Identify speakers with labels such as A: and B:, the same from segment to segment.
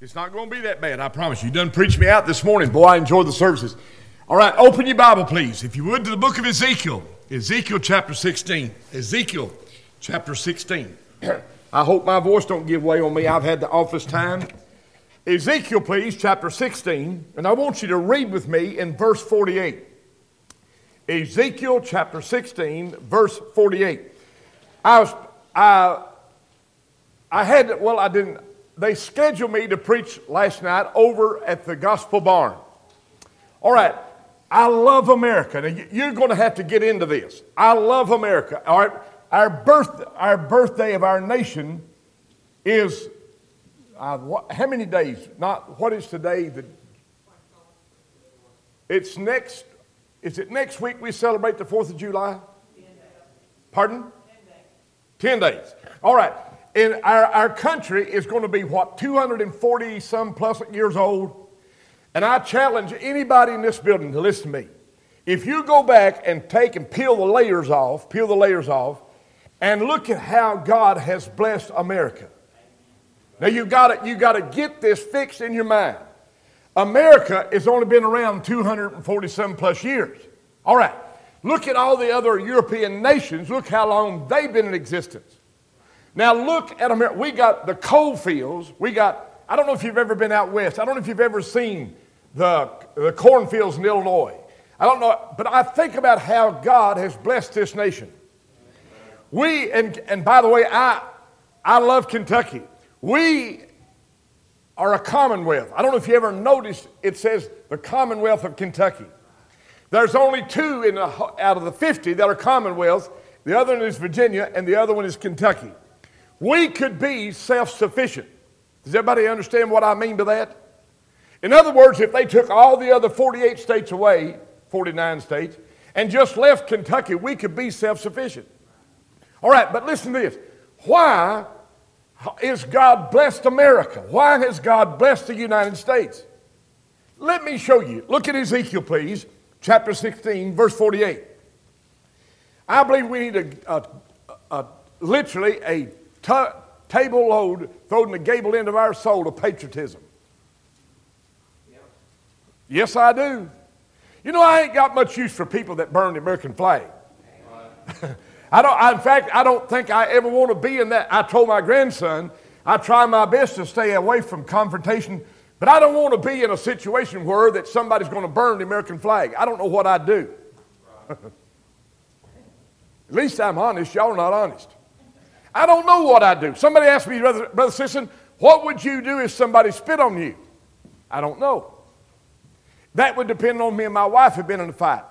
A: It's not going to be that bad, I promise you. You done preached me out this morning. Boy, I enjoyed the services. All right, open your Bible, please, if you would, to the book of Ezekiel. Ezekiel chapter 16. Ezekiel chapter 16. I hope my voice don't give way on me. I've had the office time. Ezekiel, please, chapter 16. And I want you to read with me in verse 48. Ezekiel chapter 16, verse 48. They scheduled me to preach last night over at the Gospel Barn. All right, I love America. Now, you're going to have to get into this. I love America. All right, our birthday of our nation is, how many days? What is today? It's next, is it next week we celebrate the 4th of July? 10 days. Pardon? 10 days. 10 days. All right. And our country is going to be, 240 some plus years old. And I challenge anybody in this building to listen to me. If you go back and peel the layers off, and look at how God has blessed America. Now you got to get this fixed in your mind. America has only been around 240 some plus years. All right. Look at all the other European nations. Look how long they've been in existence. Now look at America. We got the coal fields. I don't know if you've ever been out west. I don't know if you've ever seen the cornfields in Illinois. I don't know, but I think about how God has blessed this nation. And by the way, I love Kentucky. We are a commonwealth. I don't know if you ever noticed, it says the Commonwealth of Kentucky. There's only two out of the 50 that are commonwealths. The other one is Virginia, and the other one is Kentucky. We could be self-sufficient. Does everybody understand what I mean by that? In other words, if they took all the other 48 states away, 49 states, and just left Kentucky, we could be self-sufficient. All right, but listen to this. Why is God blessed America? Why has God blessed the United States? Let me show you. Look at Ezekiel, please, chapter 16, verse 48. I believe we need literally a table load thrown in the gable end of our soul of patriotism. Yep. Yes, I do. You know, I ain't got much use for people that burn the American flag. I don't think I ever want to be in that. I told my grandson, I try my best to stay away from confrontation, but I don't want to be in a situation where that somebody's going to burn the American flag. I don't know what I'd do. At least I'm honest. Y'all are not honest. I don't know what I'd do. Somebody asked me, Brother Sisson, what would you do if somebody spit on you? I don't know. That would depend on me and my wife had been in a fight.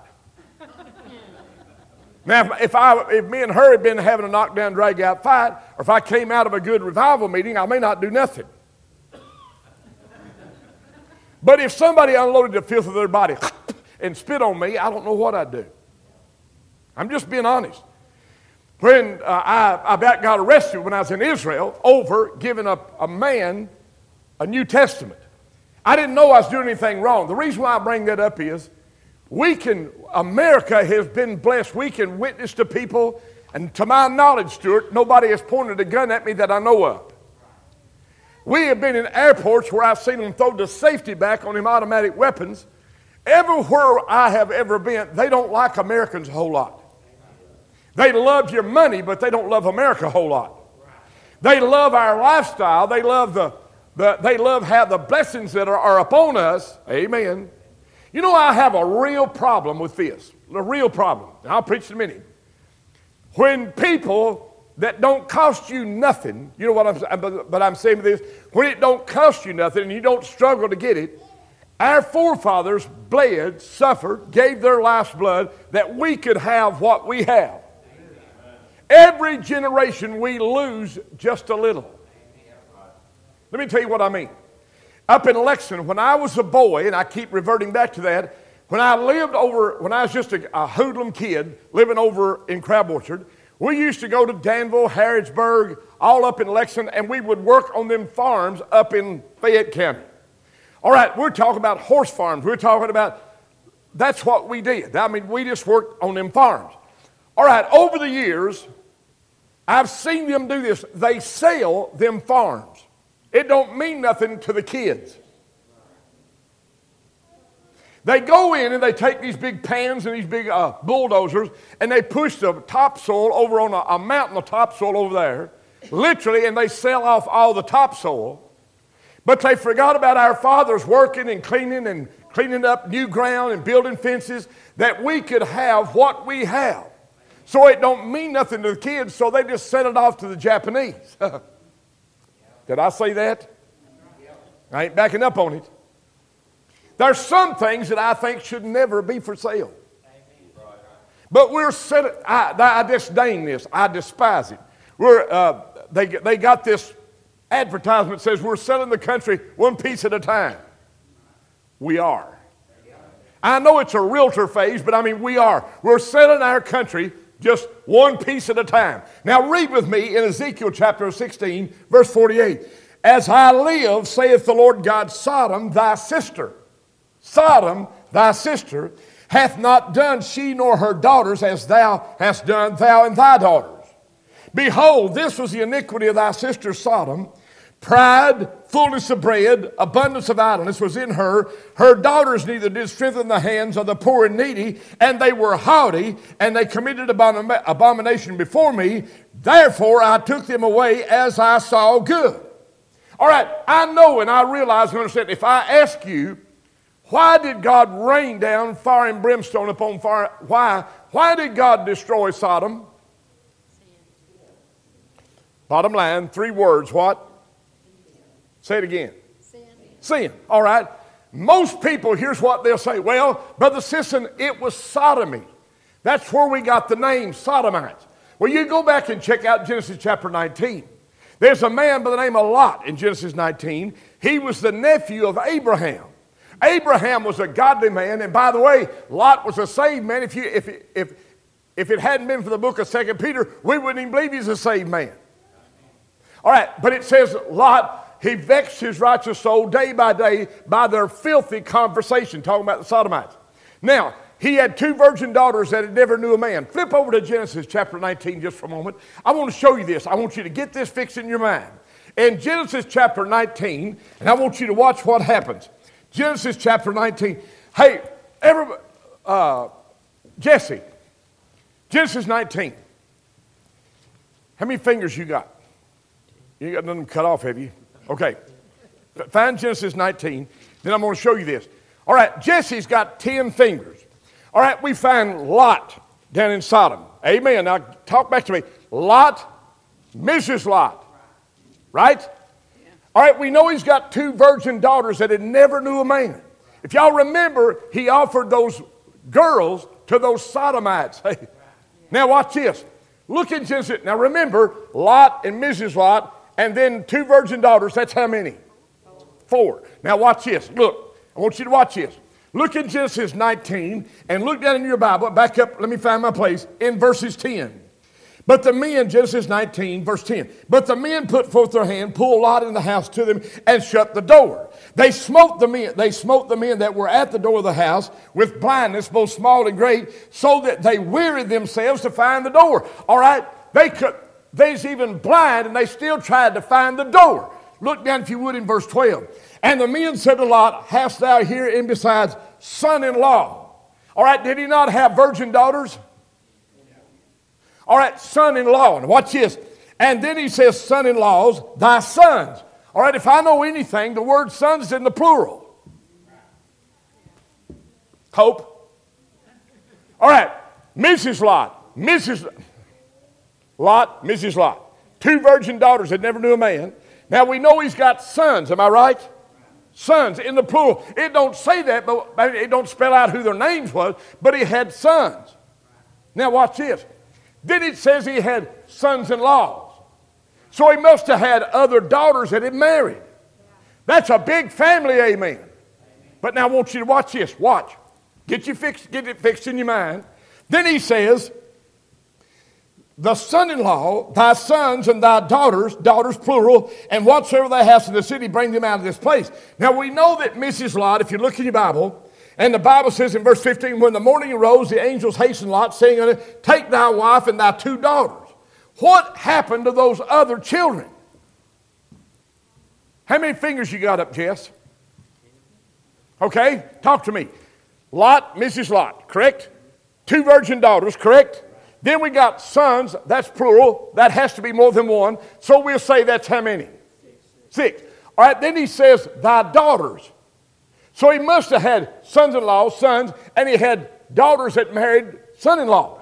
A: Now, if me and her had been having a knockdown, drag-out fight, or if I came out of a good revival meeting, I may not do nothing. But if somebody unloaded the filth of their body and spit on me, I don't know what I'd do. I'm just being honest. When I about got arrested when I was in Israel over giving a man a New Testament. I didn't know I was doing anything wrong. The reason why I bring that up is America has been blessed. We can witness to people, and to my knowledge, Stuart, nobody has pointed a gun at me that I know of. We have been in airports where I've seen them throw the safety back on them automatic weapons. Everywhere I have ever been, they don't like Americans a whole lot. They love your money, but they don't love America a whole lot. They love our lifestyle. They love how the blessings that are upon us. Amen. You know, I have a real problem with this. A real problem. And I'll preach in a minute. When people that don't cost you nothing, you know what I'm saying? But I'm saying this. When it don't cost you nothing and you don't struggle to get it, our forefathers bled, suffered, gave their life's blood that we could have what we have. Every generation we lose just a little. Let me tell you what I mean. Up in Lexington, when I was a boy, and I keep reverting back to that, when I was just a hoodlum kid living over in Crab Orchard, we used to go to Danville, Harrodsburg, all up in Lexington, and we would work on them farms up in Fayette County. All right, we're talking about horse farms. We're talking about, that's what we did. I mean, we just worked on them farms. All right, over the years, I've seen them do this. They sell them farms. It don't mean nothing to the kids. They go in and they take these big pans and these big bulldozers and they push the topsoil over on a mountain of topsoil over there, literally, and they sell off all the topsoil. But they forgot about our fathers working and cleaning up new ground and building fences that we could have what we have. So it don't mean nothing to the kids, so they just sent it off to the Japanese. Did I say that? I ain't backing up on it. There's some things that I think should never be for sale. But we're set. I disdain this. I despise it. They got this advertisement that says we're selling the country one piece at a time. We are. I know it's a realtor phase, but I mean we are. We're selling our country just one piece at a time. Now read with me in Ezekiel chapter 16, verse 48. As I live, saith the Lord God, Sodom, thy sister, hath not done she nor her daughters as thou hast done, thou and thy daughters. Behold, this was the iniquity of thy sister Sodom. Pride, fullness of bread, abundance of idleness was in her. Her daughters neither did strengthen the hands of the poor and needy, and they were haughty, and they committed abomination before me. Therefore I took them away as I saw good. All right, I know and I realize and understand, if I ask you, why did God rain down fire and brimstone upon fire? Why did God destroy Sodom? Bottom line, 3 words, what? Say it again. Sin. All right. Most people, here's what they'll say. Well, Brother Sisson, it was sodomy. That's where we got the name Sodomites. Well, you go back and check out Genesis chapter 19. There's a man by the name of Lot in Genesis 19. He was the nephew of Abraham. Abraham was a godly man, and by the way, Lot was a saved man. If it hadn't been for the book of 2 Peter, we wouldn't even believe he's a saved man. All right, but it says Lot, he vexed his righteous soul day by day by their filthy conversation, talking about the Sodomites. Now, he had 2 virgin daughters that had never knew a man. Flip over to Genesis chapter 19 just for a moment. I want to show you this. I want you to get this fixed in your mind. In Genesis chapter 19, and I want you to watch what happens. Genesis chapter 19. Hey, everybody, Jesse, Genesis 19. How many fingers you got? You ain't got none cut off, have you? Okay. Find Genesis 19. Then I'm going to show you this. All right, Jesse's got 10 fingers. All right, we find Lot down in Sodom. Amen. Now, talk back to me. Lot, Mrs. Lot. Right? Yeah. All right, we know he's got 2 virgin daughters that had never knew a man. If y'all remember, he offered those girls to those Sodomites. Hey. Now, watch this. Look in Genesis. Now, remember, Lot and Mrs. Lot, and then 2 virgin daughters. That's how many? 4. Now, watch this. Look, I want you to watch this. Look in Genesis 19 and look down in your Bible. Back up, let me find my place, in verses 10. But the men, Genesis 19, verse 10. But the men put forth their hand, pulled Lot in the house to them, and shut the door. They smote the men that were at the door of the house with blindness, both small and great, so that they wearied themselves to find the door. All right, they's even blind, and they still tried to find the door. Look down, if you would, in verse 12. And the men said to Lot, hast thou here in besides son-in-law? All right, did he not have virgin daughters? All right, son-in-law. And watch this. And then he says, son-in-laws, thy sons. All right, if I know anything, the word sons is in the plural. Hope. All right, Mrs. Lot. Mrs. Lot. 2 virgin daughters that never knew a man. Now we know he's got sons, am I right? Sons in the plural. It don't say that, but it don't spell out who their names was, but he had sons. Now watch this. Then it says he had sons-in-laws. So he must have had other daughters that had married. That's a big family, amen. But now I want you to watch this. Watch. Get it fixed in your mind. Then he says, the son-in-law, thy sons and thy daughters plural, and whatsoever thou hast in the city, bring them out of this place. Now we know that Mrs. Lot, if you look in your Bible, and the Bible says in verse 15, when the morning arose, the angels hastened Lot, saying unto him, take thy wife and thy 2 daughters. What happened to those other children? How many fingers you got up, Jess? Okay, talk to me. Lot, Mrs. Lot, correct? 2 virgin daughters, correct? Then we got sons, that's plural. That has to be more than one. So we'll say that's how many? 6. All right, then he says, thy daughters. So he must have had sons-in-law, sons, and he had daughters that married son-in-laws.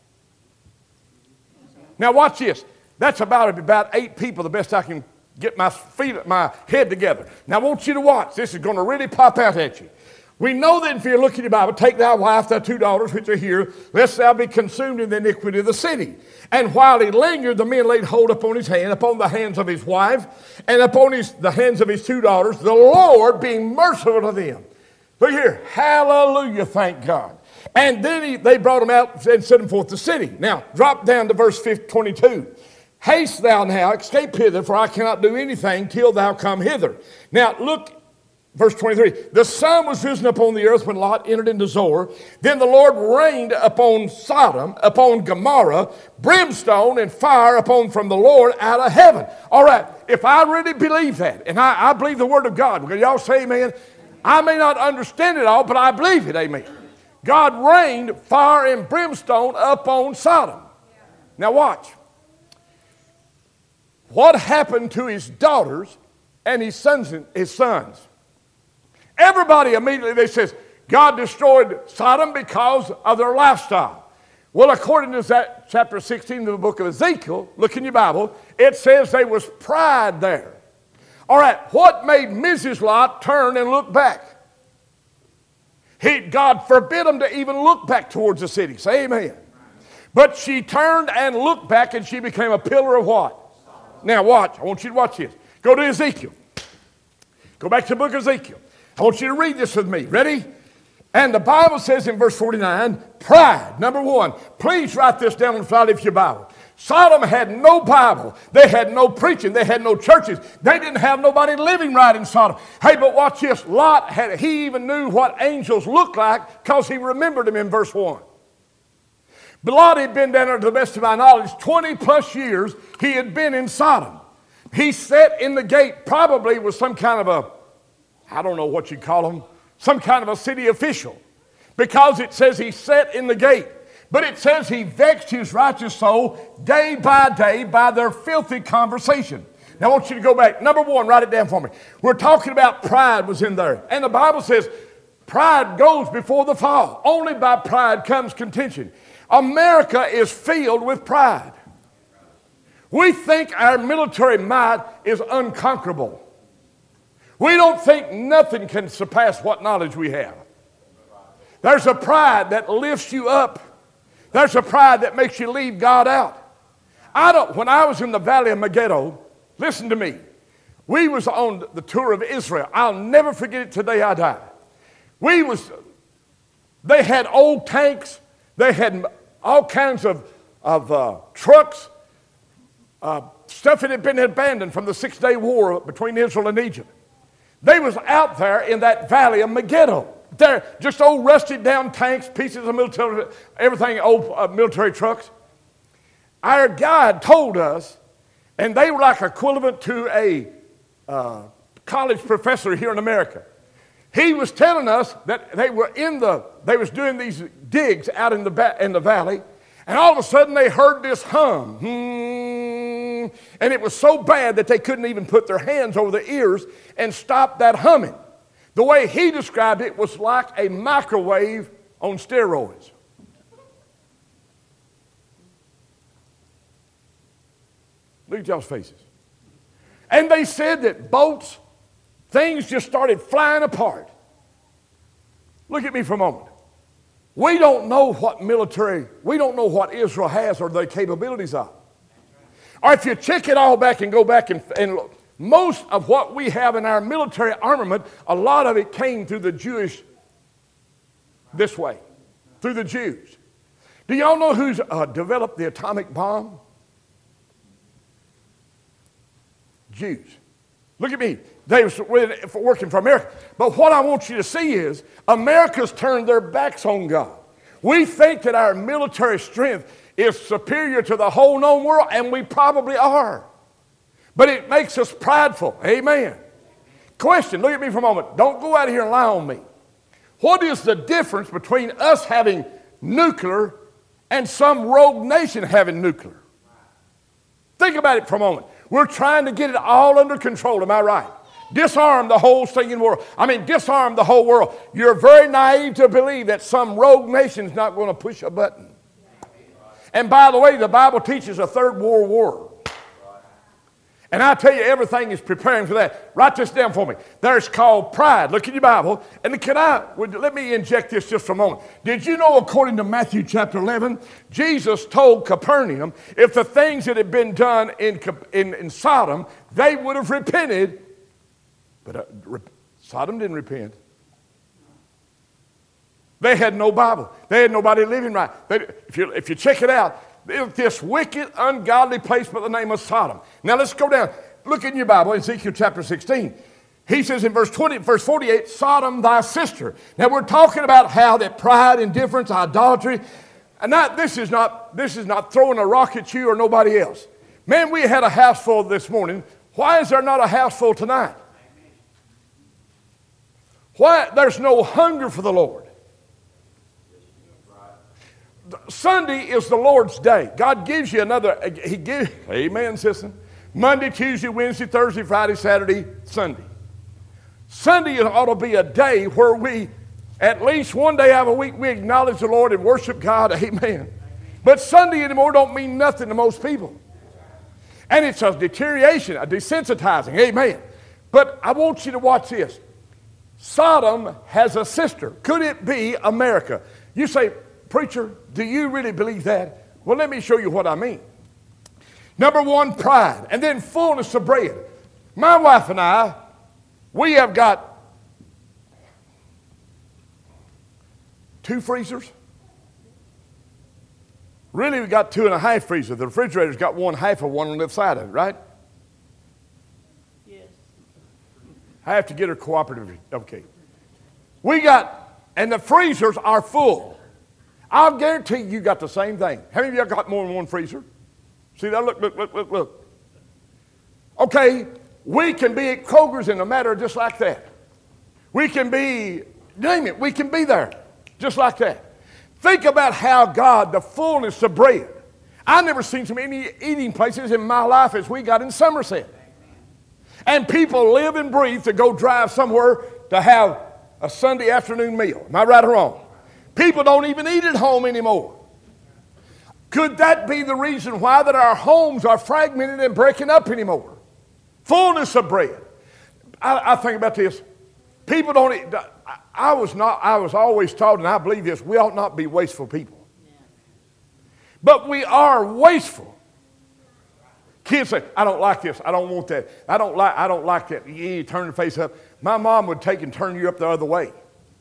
A: Now watch this. That's about 8 people, the best I can get my head together. Now I want you to watch. This is going to really pop out at you. We know that if you look at your Bible, take thy wife, thy 2 daughters, which are here, lest thou be consumed in the iniquity of the city. And while he lingered, the men laid hold upon his hand, upon the hands of his wife, and upon the hands of his 2 daughters, the Lord being merciful to them. Look here. Hallelujah, thank God. And then they brought him out and set him forth the city. Now, drop down to verse 22. Haste thou now, escape hither, for I cannot do anything till thou come hither. Now, look. Verse 23, the sun was risen upon the earth when Lot entered into Zoar. Then the Lord rained upon Sodom, upon Gomorrah, brimstone and fire from the Lord out of heaven. All right, if I really believe that, and I believe the word of God, will y'all say amen? I may not understand it all, but I believe it, amen. God rained fire and brimstone upon Sodom. Now watch. What happened to his daughters and his sons? Everybody immediately, they says, God destroyed Sodom because of their lifestyle. Well, according to that chapter 16 of the book of Ezekiel, look in your Bible, it says there was pride there. All right, what made Mrs. Lot turn and look back? God forbid them to even look back towards the city. Say amen. But she turned and looked back, and she became a pillar of what? Now watch. I want you to watch this. Go to Ezekiel. Go back to the book of Ezekiel. I want you to read this with me. Ready? And the Bible says in verse 49, pride, number 1. Please write this down on the side of your Bible. Sodom had no Bible. They had no preaching. They had no churches. They didn't have nobody living right in Sodom. Hey, but watch this. Lot, he even knew what angels looked like because he remembered them in verse 1. But Lot had been down there, to the best of my knowledge, 20 plus years he had been in Sodom. He sat in the gate, probably with some kind of I don't know what you call them, some kind of a city official. Because it says he sat in the gate. But it says he vexed his righteous soul day by day by their filthy conversation. Now I want you to go back. Number 1, write it down for me. We're talking about pride was in there. And the Bible says pride goes before the fall. Only by pride comes contention. America is filled with pride. We think our military might is unconquerable. We don't think nothing can surpass what knowledge we have. There's a pride that lifts you up. There's a pride that makes you leave God out. When I was in the Valley of Megiddo, listen to me. We was on the tour of Israel. I'll never forget it today I die. They had old tanks. They had all kinds of trucks, stuff that had been abandoned from the 6-day war between Israel and Egypt. They was out there in that valley of Megiddo. They're just old rusted down tanks, pieces of military, everything, old military trucks. Our guide told us, and they were like equivalent to a college professor here in America. He was telling us that they was doing these digs out in the valley, and all of a sudden they heard this hum. And it was so bad that they couldn't even put their hands over their ears and stop that humming. The way he described it was like a microwave on steroids. Look at y'all's faces. And they said that boats, things just started flying apart. Look at me for a moment. We don't know what Israel has or their capabilities are. Or if you check it all back and go back and look, most of what we have in our military armament, a lot of it came through the Jewish, this way, through the Jews. Do y'all know who's developed the atomic bomb? Jews. Look at me. They were working for America. But what I want you to see is America's turned their backs on God. We think that our military strength is superior to the whole known world, and we probably are. But it makes us prideful. Amen. Question, look at me for a moment. Don't go out here and lie on me. What is the difference between us having nuclear and some rogue nation having nuclear? Think about it for a moment. We're trying to get it all under control, am I right? Disarm the whole stinking world. Disarm the whole world. You're very naive to believe that some rogue nation's not going to push a button. And by the way, the Bible teaches a third world war. And I tell you, everything is preparing for that. Write this down for me. There's called pride. Look in your Bible. And let me inject this just for a moment. Did you know, according to Matthew chapter 11, Jesus told Capernaum, if the things that had been done in Sodom, they would have repented. But Sodom didn't repent. They had no Bible. They had nobody living right. If you check it out, this wicked, ungodly place by the name of Sodom. Now let's go down. Look in your Bible, Ezekiel chapter 16. He says in verse 48, Sodom thy sister. Now we're talking about how that pride, indifference, idolatry, and this is not throwing a rock at you or nobody else. Man, we had a house full this morning. Why is there not a house full tonight? Why? There's no hunger for the Lord. Sunday is the Lord's day. God gives you amen, sister. Monday, Tuesday, Wednesday, Thursday, Friday, Saturday, Sunday. Sunday ought to be a day where we, at least one day out of a week, we acknowledge the Lord and worship God, amen. But Sunday anymore don't mean nothing to most people. And it's a deterioration, a desensitizing, amen. But I want you to watch this. Sodom has a sister. Could it be America? You say, preacher, do you really believe that? Well, let me show you what I mean. Number one, pride, and then fullness of bread. My wife and I, we have got 2 freezers. Really, we got 2.5 freezers. The refrigerator's got 1/2 of one on the left side of it, right? Yes. I have to get her cooperative. Okay. And the freezers are full. I'll guarantee you got the same thing. How many of you got more than one freezer? See that? Look. Okay, we can be at Kroger's in a matter just like that. We can be, name it, we can be there just like that. Think about how God, the fullness of bread. I've never seen so many eating places in my life as we got in Somerset. And people live and breathe to go drive somewhere to have a Sunday afternoon meal. Am I right or wrong? People don't even eat at home anymore. Could that be the reason why that our homes are fragmented and breaking up anymore? Fullness of bread. I think about this. People don't eat. I was always taught, and I believe this, we ought not be wasteful people. But we are wasteful. Kids say, I don't like this. I don't want that. I don't like that. You turn your face up. My mom would take and turn you up the other way.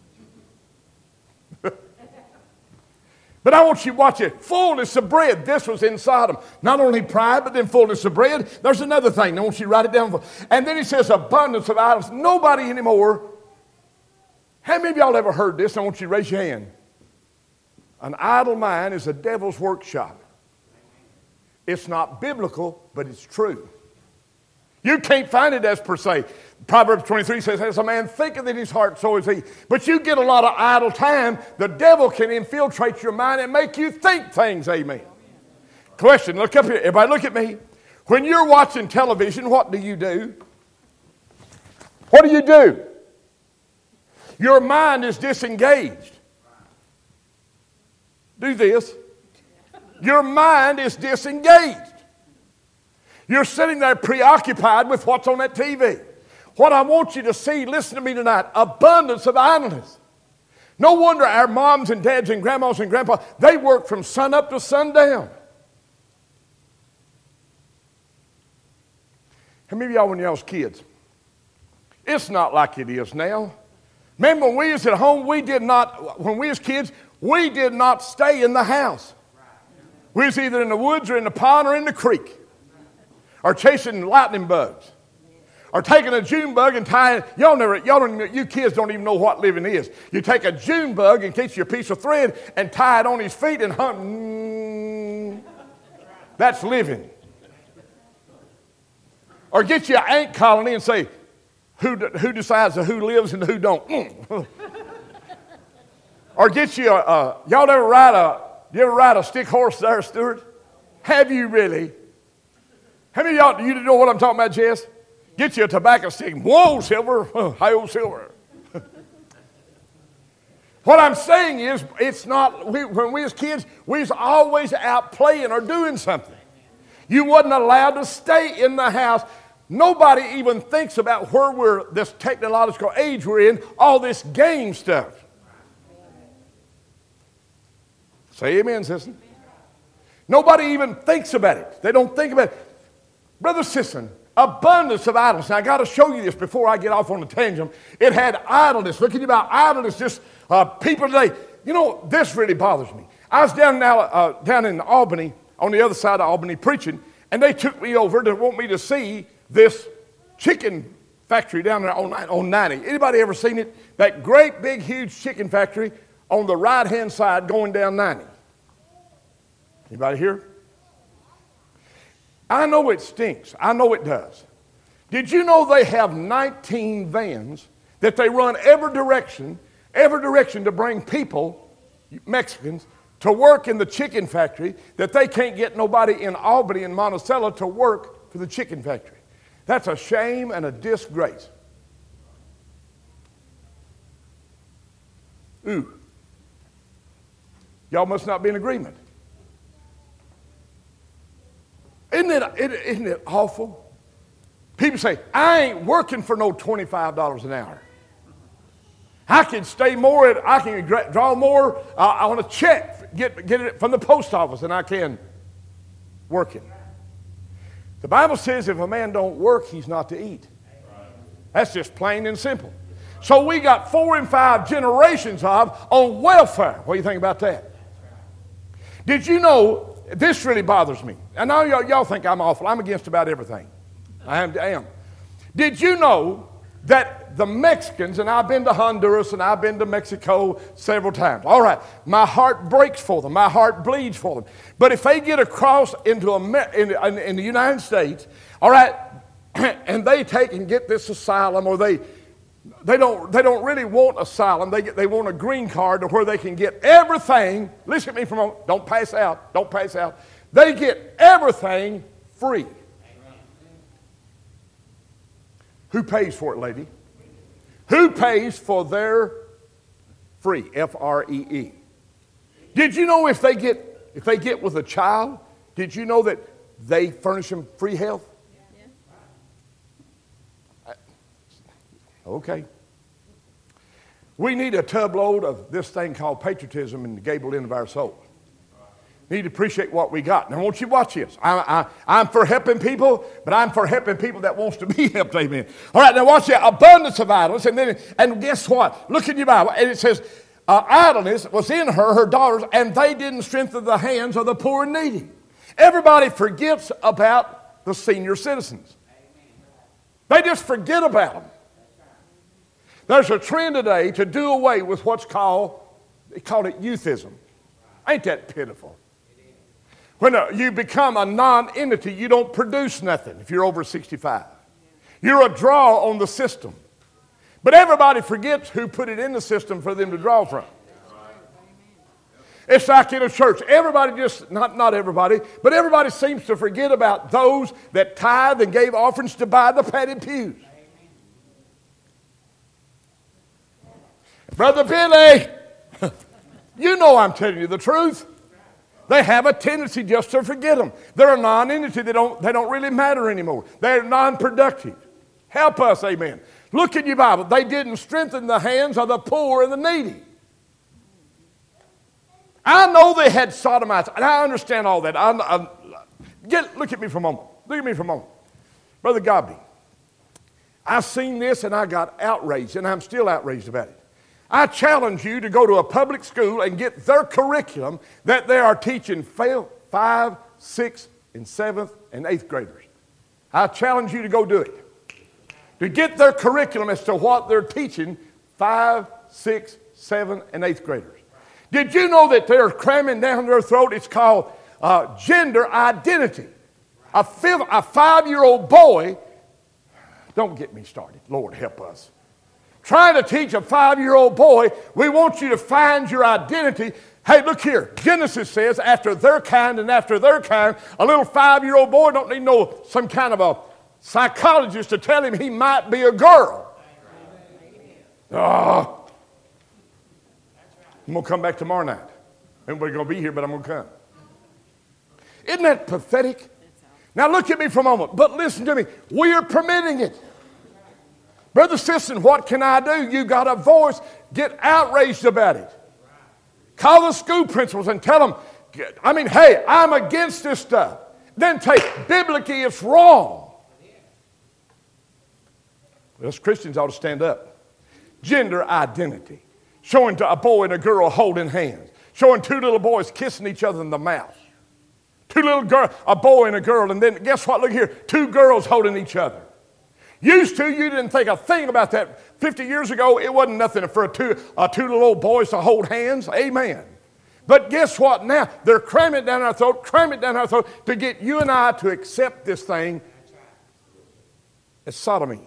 A: But I want you to watch it. Fullness of bread. This was in Sodom. Not only pride, but then fullness of bread. There's another thing. I want you to write it down. And then he says abundance of idols. Nobody anymore. How many of y'all ever heard this? I want you to raise your hand. An idle mind is a devil's workshop. It's not biblical, but it's true. You can't find it as per se. Proverbs 23 says, as a man thinketh in his heart, so is he. But you get a lot of idle time, the devil can infiltrate your mind and make you think things, amen. Question, look up here. Everybody look at me. When you're watching television, what do you do? What do you do? Your mind is disengaged. Do this. Your mind is disengaged. You're sitting there preoccupied with what's on that TV. What I want you to see, listen to me tonight, abundance of idleness. No wonder our moms and dads and grandmas and grandpas, they work from sun up to sundown. How many of y'all, when y'all was kids? It's not like it is now. Remember when we was at home, when we was kids, we did not stay in the house. We was either in the woods or in the pond or in the creek. Or chasing lightning bugs. Or taking a June bug and tying, you kids don't even know what living is. You take a June bug and catch you a piece of thread and tie it on his feet and hunt. That's living. Or get you an ant colony and say, who decides who lives and who don't. Or get you y'all ever ride a stick horse there, Stuart? Have you really? How many of y'all, you know what I'm talking about, Jess? Get you a tobacco stick. Whoa, Silver. Hi, old Silver. What I'm saying is, it's not, when we as kids, we was always out playing or doing something. You wasn't allowed to stay in the house. Nobody even thinks about where we're, this technological age we're in, all this game stuff. Say amen, sister. Nobody even thinks about it. They don't think about it. Brother, sister, abundance of idleness. Now, I got to show you this before I get off on a tangent. It had idleness. Look at you about idleness, just people today. You know, this really bothers me. I was down in Albany, on the other side of Albany, preaching, and they took me over to want me to see this chicken factory down there on 90. Anybody ever seen it? That great, big, huge chicken factory on the right-hand side going down 90. Anybody here? I know it stinks. I know it does. Did you know they have 19 vans that they run every direction to bring people, Mexicans, to work in the chicken factory, that they can't get nobody in Albany and Monticello to work for the chicken factory? That's a shame and a disgrace. Ooh. Y'all must not be in agreement. Isn't it awful? People say, I ain't working for no $25 an hour. I can stay more, I can draw more on a check, get it from the post office than I can working. The Bible says if a man don't work, he's not to eat. That's just plain and simple. So we got 4 and 5 generations on welfare. What do you think about that? Did you know, this really bothers me. I know y'all think I'm awful. I'm against about everything. I am. Did you know that the Mexicans, and I've been to Honduras and I've been to Mexico several times. All right, my heart breaks for them. My heart bleeds for them. But if they get across into in the United States, all right, and they take and get this asylum, or they don't really want asylum. They want a green card to where they can get everything. Listen to me for a moment. Don't pass out. Don't pass out. They get everything free. Who pays for it, lady? Who pays for their free? F-R-E-E. Did you know if they get with a child, did you know that they furnish them free health? Okay. We need a tub load of this thing called patriotism in the gable end of our soul. Need to appreciate what we got. Now, won't you watch this? I'm for helping people, but I'm for helping people that wants to be helped. Amen. All right, now watch that. Abundance of idleness. And guess what? Look in your Bible, and it says, idleness was in her daughters, and they didn't strengthen the hands of the poor and needy. Everybody forgets about the senior citizens. They just forget about them. There's a trend today to do away with what's called, they call it youthism. Ain't that pitiful? When you become a non-entity, you don't produce nothing if you're over 65. You're a draw on the system. But everybody forgets who put it in the system for them to draw from. It's like in a church. Everybody just, not everybody, but everybody seems to forget about those that tithe and gave offerings to buy the padded pews. Brother Billy, you know I'm telling you the truth. They have a tendency just to forget them. They're a non-entity. They don't really matter anymore. They're non-productive. Help us, amen. Look in your Bible. They didn't strengthen the hands of the poor and the needy. I know they had sodomites, and I understand all that. Look at me for a moment. Look at me for a moment. Brother Godby, I seen this and I got outraged, and I'm still outraged about it. I challenge you to go to a public school and get their curriculum that they are teaching 5, 6, and 7th and 8th graders. I challenge you to go do it. To get their curriculum as to what they're teaching 5, 6, 7, and 8th graders. Did you know that they're cramming down their throat? It's called gender identity. A 5-year-old boy Don't get me started. Lord, help us. Trying to teach a 5-year-old boy, we want you to find your identity. Hey, look here. Genesis says, after their kind and after their kind, a little 5-year-old boy don't need some kind of a psychologist to tell him he might be a girl. I'm going to come back tomorrow night. Everybody's going to be here, but I'm going to come. Isn't that pathetic? Now look at me for a moment, but listen to me. We are permitting it. Brother Sisson, what can I do? You got a voice. Get outraged about it. Call the school principals and tell them, hey, I'm against this stuff. Then biblically it's wrong. Us Christians ought to stand up. Gender identity. Showing a boy and a girl holding hands. Showing 2 little boys kissing each other in the mouth. 2 little girls, a boy and a girl, and then guess what? Look here, 2 girls holding each other. Used to, you didn't think a thing about that. 50 years ago, it wasn't nothing for two little old boys to hold hands. Amen. But guess what now? They're cramming it down our throat to get you and I to accept this thing as sodomy.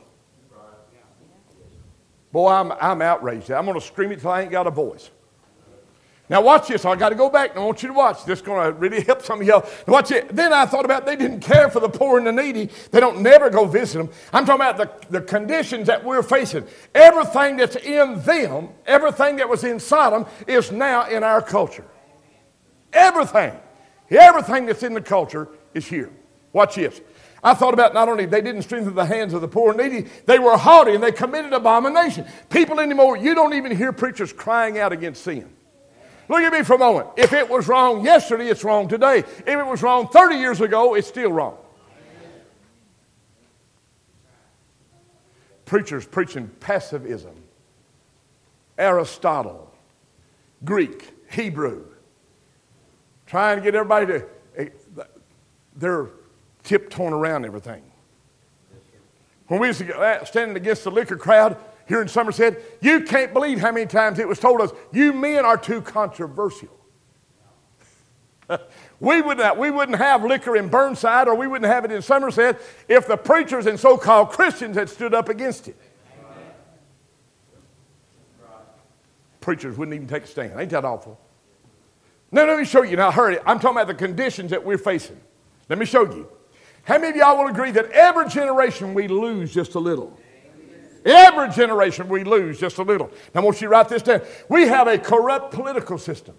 A: Boy, I'm outraged. I'm going to scream it till I ain't got a voice. Now watch this. I got to go back and I want you to watch. This is going to really help some of y'all. Watch it. Then I thought about they didn't care for the poor and the needy. They don't never go visit them. I'm talking about the conditions that we're facing. Everything that's in them, everything that was in Sodom is now in our culture. Everything. Everything that's in the culture is here. Watch this. I thought about not only they didn't strengthen the hands of the poor and needy, they were haughty and they committed abomination. People anymore, you don't even hear preachers crying out against sin. Look at me for a moment. If it was wrong yesterday, it's wrong today. If it was wrong 30 years ago, it's still wrong. Preachers preaching pacifism, Aristotle, Greek, Hebrew, trying to get everybody to, they're tiptoeing around everything. When we used to get standing against the liquor crowd here in Somerset, you can't believe how many times it was told us, you men are too controversial. We wouldn't have liquor in Burnside, or we wouldn't have it in Somerset if the preachers and so-called Christians had stood up against it. Amen. Preachers wouldn't even take a stand. Ain't that awful? Now let me show you. Now hurry. I'm talking about the conditions that we're facing. Let me show you. How many of y'all will agree that every generation we lose just a little? Every generation we lose just a little. Now I want you to write this down. We have a corrupt political system.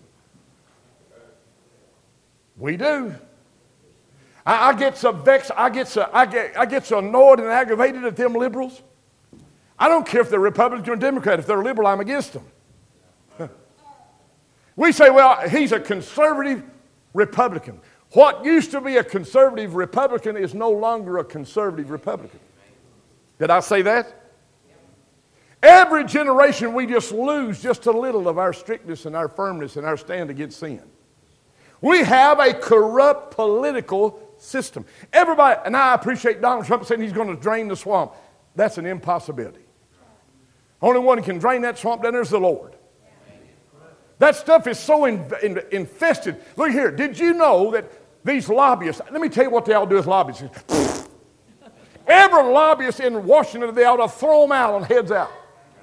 A: We do. I get so vexed, I get so annoyed and aggravated at them liberals. I don't care if they're Republican or Democrat. If they're liberal, I'm against them. We say, well, he's a conservative Republican. What used to be a conservative Republican is no longer a conservative Republican. Did I say that? Every generation we just lose just a little of our strictness and our firmness and our stand against sin. We have a corrupt political system. Everybody, and I appreciate Donald Trump saying he's going to drain the swamp. That's an impossibility. Only one who can drain that swamp down there is the Lord. That stuff is so infested. Look here, did you know that these lobbyists, let me tell you what they all do as lobbyists. Every lobbyist in Washington, they ought to throw them out and heads out.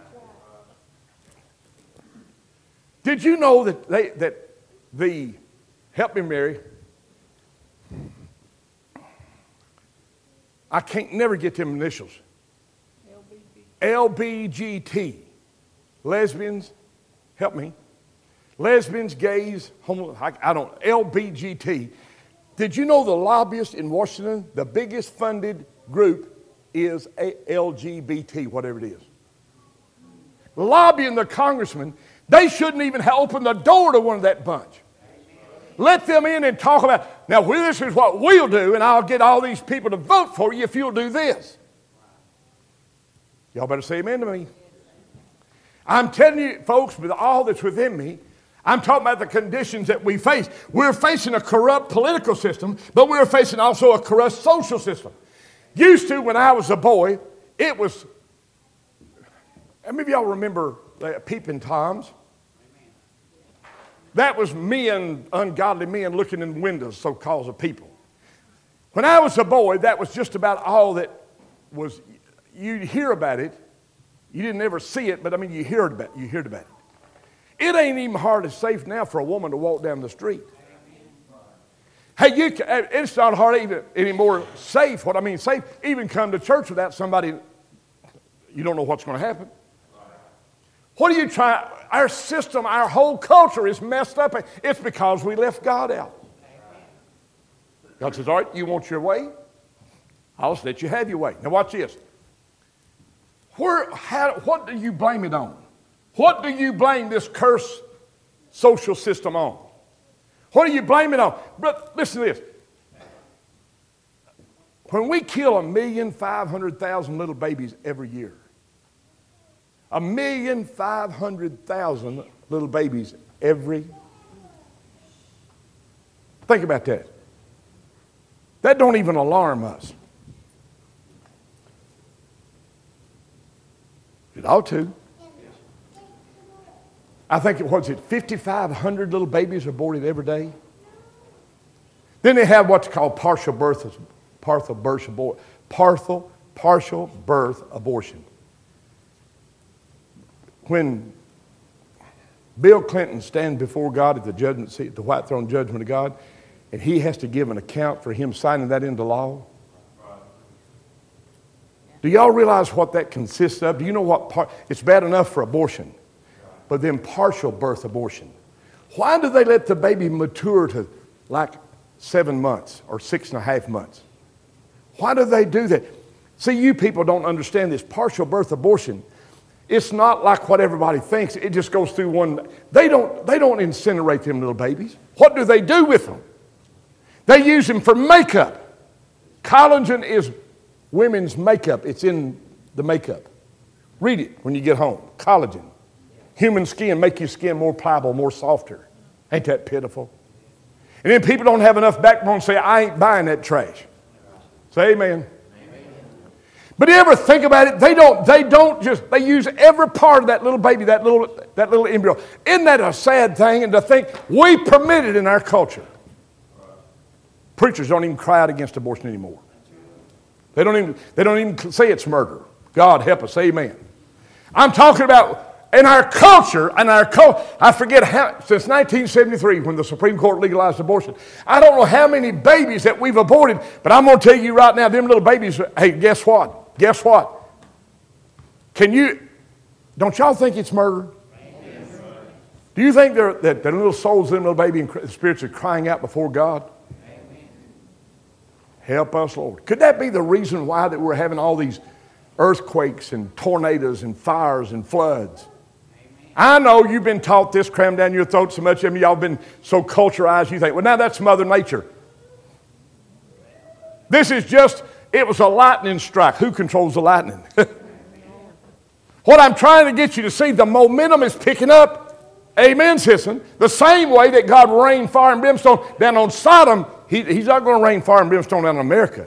A: Did you know that the, help me Mary, I can't never get them initials. LBGT. Lesbians, help me. Lesbians, gays, LBGT. Did you know the lobbyists in Washington, the biggest funded group is LGBT, whatever it is? Lobbying the congressman, they shouldn't even have opened the door to one of that bunch. Let them in and talk about, now this is what we'll do, and I'll get all these people to vote for you if you'll do this. Y'all better say amen to me. I'm telling you, folks, with all that's within me, I'm talking about the conditions that we face. We're facing a corrupt political system, but we're facing also a corrupt social system. Used to, when I was a boy, it was, how many of y'all remember peeping Toms? That was men, ungodly men looking in windows, so-called of people. When I was a boy, that was just about all that was, you hear about it. You didn't ever see it, but I mean, you heard about it. It ain't even hardly safe now for a woman to walk down the street. Hey, it's not hard even anymore safe. What I mean safe, even come to church without somebody, you don't know what's going to happen. What are you trying? Our system, our whole culture is messed up. It's because we left God out. God says, all right, you want your way? I'll just let you have your way. Now watch this. What do you blame it on? What do you blame this cursed social system on? What do you blame it on? But listen to this. When we kill 1,500,000 little babies every year, 1,500,000 little babies every. Think about that. That don't even alarm us. It ought to. I think it was 5,500 little babies are aborted every day. Then they have what's called partial birth abortion. When Bill Clinton stands before God at the judgment seat, the white throne judgment of God, and he has to give an account for him signing that into law. Do y'all realize what that consists of? Do you know what it's bad enough for abortion, but then partial birth abortion. Why do they let the baby mature to like 7 months or 6.5 months? Why do they do that? See, you people don't understand this. Partial birth abortion, it's not like what everybody thinks. It just goes through one. They don't incinerate them little babies. What do they do with them? They use them for makeup. Collagen is women's makeup. It's in the makeup. Read it when you get home. Collagen. Human skin, make your skin more pliable, more softer. Ain't that pitiful? And then people don't have enough backbone to say, I ain't buying that trash. Say amen. But you ever think about it? They use every part of that little baby, that little embryo. Isn't that a sad thing? And to think we permit it in our culture. Preachers don't even cry out against abortion anymore. They don't even say it's murder. God help us, amen. I'm talking about in our culture, I forget how, since 1973 when the Supreme Court legalized abortion, I don't know how many babies that we've aborted, but I'm going to tell you right now, them little babies, hey, guess what? Guess what? Don't y'all think it's murder? Yes. Do you think that the little souls of them little baby and spirits are crying out before God? Amen. Help us, Lord. Could that be the reason why that we're having all these earthquakes and tornadoes and fires and floods? I know you've been taught this, crammed down your throat so much of y'all been so culturized, you think, well, now that's Mother Nature. This is just, it was a lightning strike. Who controls the lightning? What I'm trying to get you to see, the momentum is picking up. Amen, Sisson. The same way that God rained fire and brimstone down on Sodom, He's not going to rain fire and brimstone down on America.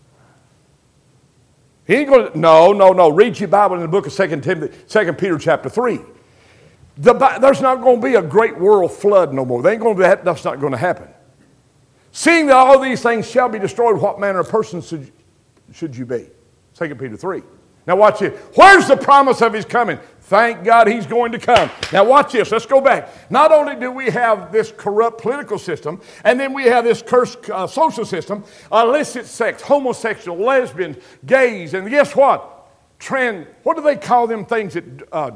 A: He ain't going to, no. Read your Bible in the book of 2 Peter chapter 3. There's not going to be a great world flood no more. That's not going to happen. Seeing that all these things shall be destroyed, what manner of person should you be? 2 Peter 3. Now watch this. Where's the promise of his coming? Thank God he's going to come. Now watch this. Let's go back. Not only do we have this corrupt political system, and then we have this cursed social system, illicit sex, homosexual, lesbians, gays, and guess what? What do they call them things that...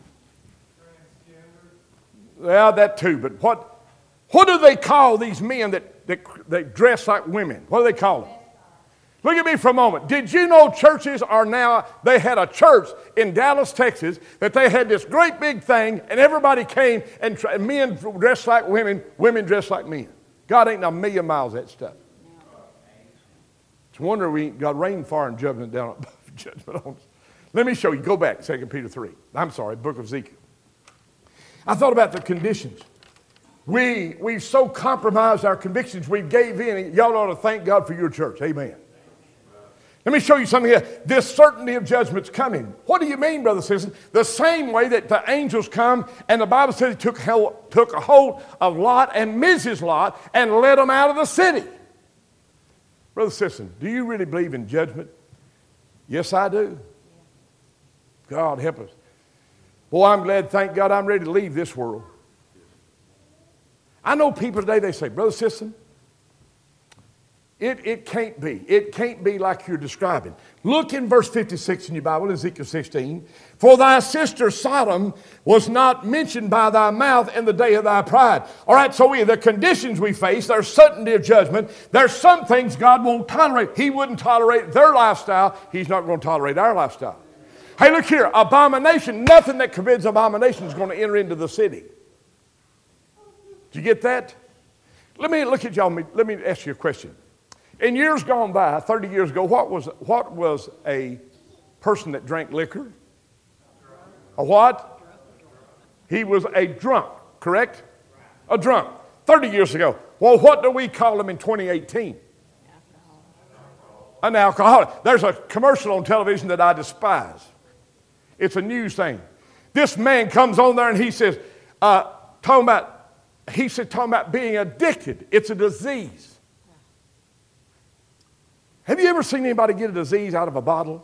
A: Well, that too, but what do they call these men that dress like women? What do they call them? Look at me for a moment. Did you know churches are now, they had a church in Dallas, Texas, that they had this great big thing, and everybody came, and men dressed like women, women dressed like men. God ain't a million miles of that stuff. It's a wonder we ain't got rain, fire, and judgment down on us. Let me show you. Go back, 2 Peter 3. I'm sorry, book of Ezekiel. I thought about the conditions. We've so compromised our convictions, we gave in. Y'all ought to thank God for your church. Amen. Let me show you something here. This certainty of judgment's coming. What do you mean, brother Simpson? The same way that the angels come, and the Bible says he took a hold of Lot and Mrs. Lot and led them out of the city. Brother Simpson, do you really believe in judgment? Yes, I do. God help us. Boy, I'm glad, thank God, I'm ready to leave this world. I know people today, they say, Brother Sisson, it can't be. It can't be like you're describing. Look in verse 56 in your Bible, Ezekiel 16. For thy sister Sodom was not mentioned by thy mouth in the day of thy pride. All right, so the conditions we face, there's certainty of judgment. There's some things God won't tolerate. He wouldn't tolerate their lifestyle. He's not going to tolerate our lifestyle. Hey, look here. Abomination, nothing that commits abomination is going to enter into the city. Do you get that? Let me look at y'all. Let me ask you a question. In years gone by, 30 years ago, what was a person that drank liquor? A what? He was a drunk, correct? A drunk. 30 years ago. Well, what do we call him in 2018? An alcoholic. There's a commercial on television that I despise. It's a news thing. This man comes on there and he says, talking about being addicted. It's a disease. Have you ever seen anybody get a disease out of a bottle?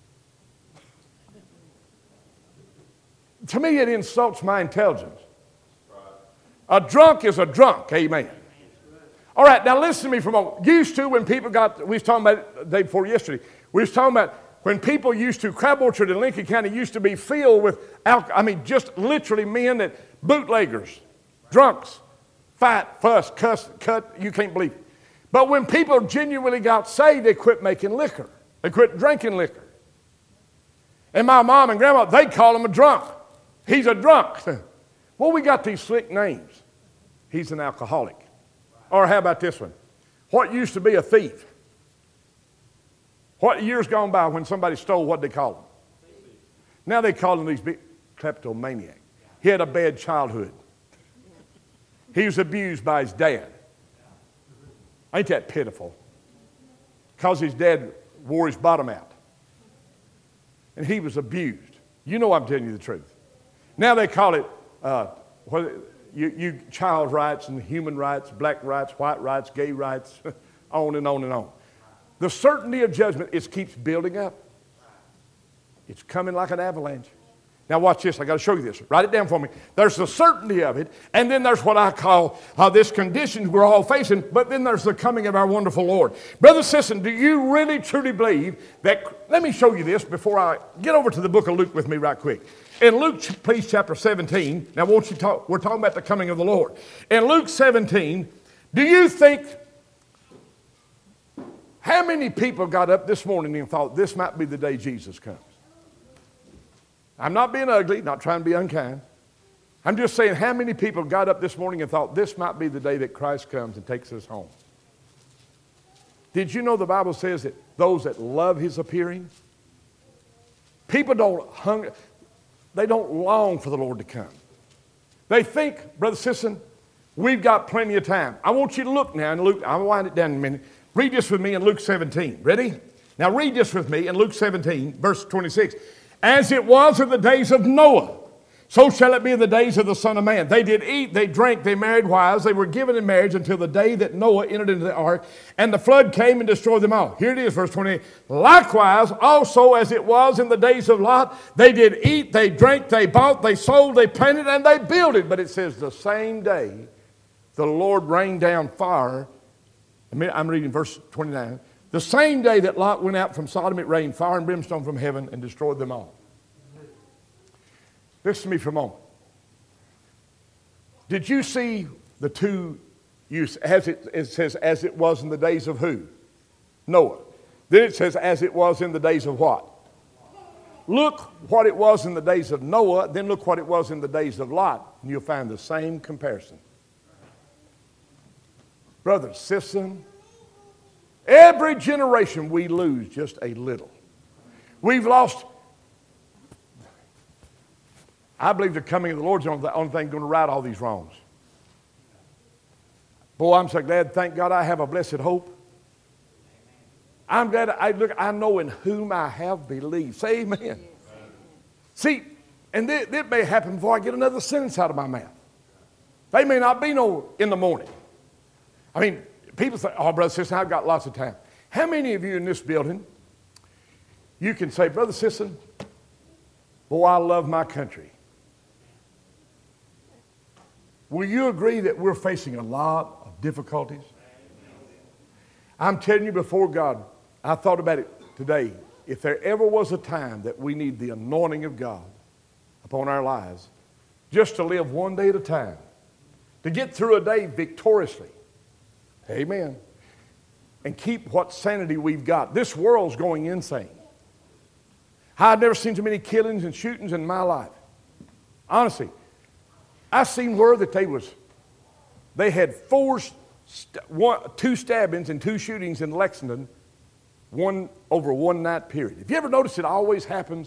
A: To me, it insults my intelligence. A drunk is a drunk, amen. All right, now listen to me for a moment. Used to, when people we was talking about it the day before yesterday, we was talking about when people used to, Crab Orchard in Lincoln County used to be filled with just literally men that bootleggers, drunks, fight, fuss, cuss, cut, you can't believe it. But when people genuinely got saved, they quit making liquor. They quit drinking liquor. And my mom and grandma, they call him a drunk. He's a drunk. Well, we got these slick names. He's an alcoholic. Or how about this one? What used to be a thief? What years gone by when somebody stole, what did they call him? Now they call him these big kleptomaniac. He had a bad childhood. He was abused by his dad. Ain't that pitiful? Because his dad wore his bottom out. And he was abused. You know I'm telling you the truth. Now they call it child rights and human rights, black rights, white rights, gay rights, on and on and on. The certainty of judgment, it keeps building up. It's coming like an avalanche. Now watch this. I got to show you this. Write it down for me. There's the certainty of it, and then there's what I call this condition we're all facing, but then there's the coming of our wonderful Lord. Brother Sisson, do you really truly believe that? Let me show you this before I get over to the book of Luke with me right quick. In Luke, please, chapter 17. Now, we're talking about the coming of the Lord. In Luke 17, do you think, how many people got up this morning and thought this might be the day Jesus comes? I'm not being ugly, not trying to be unkind. I'm just saying how many people got up this morning and thought this might be the day that Christ comes and takes us home. Did you know the Bible says that those that love his appearing, people they don't long for the Lord to come. They think, Brother Sisson, we've got plenty of time. I want you to look now in Luke. I'll wind it down in a minute. Read this with me in Luke 17. Ready? Now read this with me in Luke 17, verse 26. As it was in the days of Noah, so shall it be in the days of the Son of Man. They did eat, they drank, they married wives, they were given in marriage until the day that Noah entered into the ark, and the flood came and destroyed them all. Here it is, verse 28. Likewise, also as it was in the days of Lot, they did eat, they drank, they bought, they sold, they planted, and they builded. But it says the same day the Lord rained down fire. I'm reading verse 29. The same day that Lot went out from Sodom, it rained fire and brimstone from heaven and destroyed them all. Listen to me for a moment. Did you see the two use? It says, as it was in the days of who? Noah. Then it says, as it was in the days of what? Look what it was in the days of Noah, then look what it was in the days of Lot, and you'll find the same comparison. Brother, sister, every generation we lose just a little. We've lost. I believe the coming of the Lord is the only thing going to right all these wrongs. Boy, I'm so glad. Thank God I have a blessed hope. I'm glad. I know in whom I have believed. Say amen. Yes. See, and that may happen before I get another sentence out of my mouth. They may not be no in the morning. I mean, people say, oh, brother, sister, I've got lots of time. How many of you in this building, You can say, Brother Sisson, boy, I love my country. Will you agree that we're facing a lot of difficulties? I'm telling you before God, I thought about it today. If there ever was a time that we need the anointing of God upon our lives, just to live one day at a time, to get through a day victoriously, amen, and keep what sanity we've got. This world's going insane. I've never seen so many killings and shootings in my life. Honestly, I seen where that they had two stabbings and 2 shootings in Lexington, one over one night period. Have you ever noticed it always happens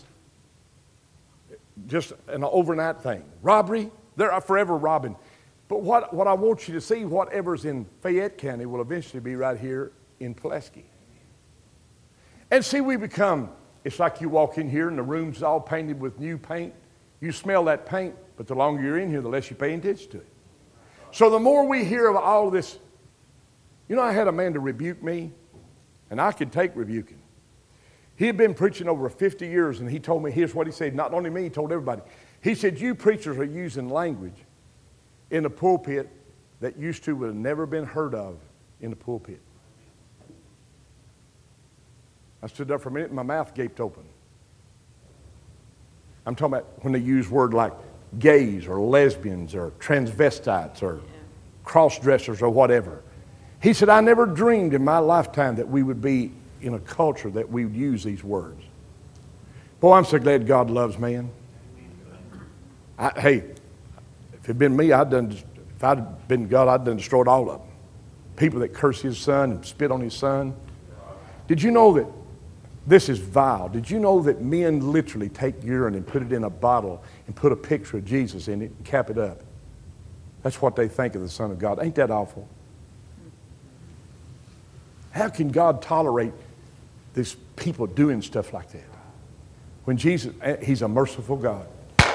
A: just an overnight thing? Robbery, they're forever robbing. But what I want you to see, whatever's in Fayette County will eventually be right here in Pulaski. And see, it's like you walk in here and the room's all painted with new paint. You smell that paint, but the longer you're in here, the less you pay attention to it. So the more we hear of all of this, I had a man to rebuke me, and I could take rebuking. He had been preaching over 50 years, and he told me, here's what he said, not only me, he told everybody. He said, you preachers are using language in the pulpit that used to would have never been heard of in the pulpit. I stood up for a minute and my mouth gaped open. I'm talking about when they use words like gays or lesbians or transvestites or cross-dressers or whatever. He said, I never dreamed in my lifetime that we would be in a culture that we would use these words. Boy, I'm so glad God loves man. Hey, if it had been me, if I'd been God, I'd done destroyed all of them. People that curse his son and spit on his son. Did you know that this is vile? Did you know that men literally take urine and put it in a bottle and put a picture of Jesus in it and cap it up? That's what they think of the Son of God. Ain't that awful? How can God tolerate these people doing stuff like that? When Jesus, he's a merciful God.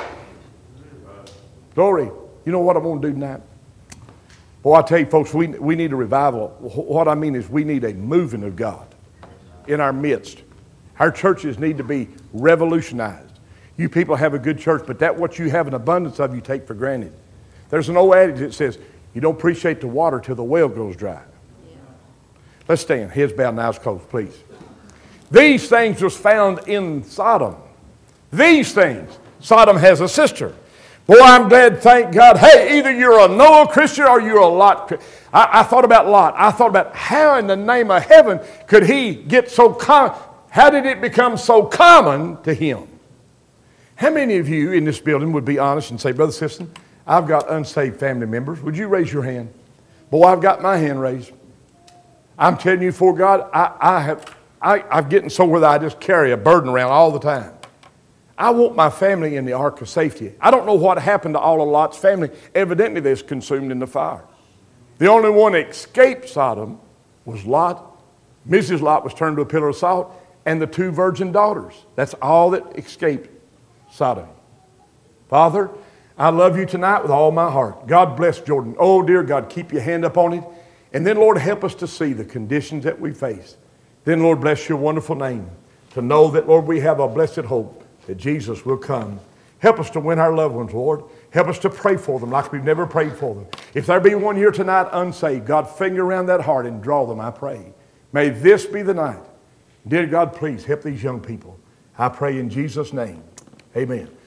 A: Glory. You know what I'm going to do tonight? Boy, I tell you folks, we need a revival. What I mean is we need a moving of God in our midst. Our churches need to be revolutionized. You people have a good church, but that what you have an abundance of, you take for granted. There's an old adage that says, you don't appreciate the water till the well goes dry. Yeah. Let's stand. Heads bowed and eyes closed, please. These things was found in Sodom. These things. Sodom has a sister. Boy, I'm glad, thank God. Hey, either you're a Noah Christian or you're a Lot Christian. I thought about Lot. I thought about how in the name of heaven could he get so common? How did it become so common to him? How many of you in this building would be honest and say, Brother Sisson, I've got unsaved family members. Would you raise your hand? Boy, I've got my hand raised. I'm telling you, for God, I'm getting so where I just carry a burden around all the time. I want my family in the ark of safety. I don't know what happened to all of Lot's family. Evidently, they're consumed in the fire. The only one that escaped Sodom was Lot. Mrs. Lot was turned to a pillar of salt, and the 2 virgin daughters. That's all that escaped Sodom. Father, I love you tonight with all my heart. God bless Jordan. Oh, dear God, keep your hand up on it. And then, Lord, help us to see the conditions that we face. Then, Lord, bless your wonderful name. To know that, Lord, we have a blessed hope that Jesus will come. Help us to win our loved ones, Lord. Help us to pray for them like we've never prayed for them. If there be one here tonight unsaved, God, finger around that heart and draw them, I pray. May this be the night. Dear God, please help these young people. I pray in Jesus' name. Amen.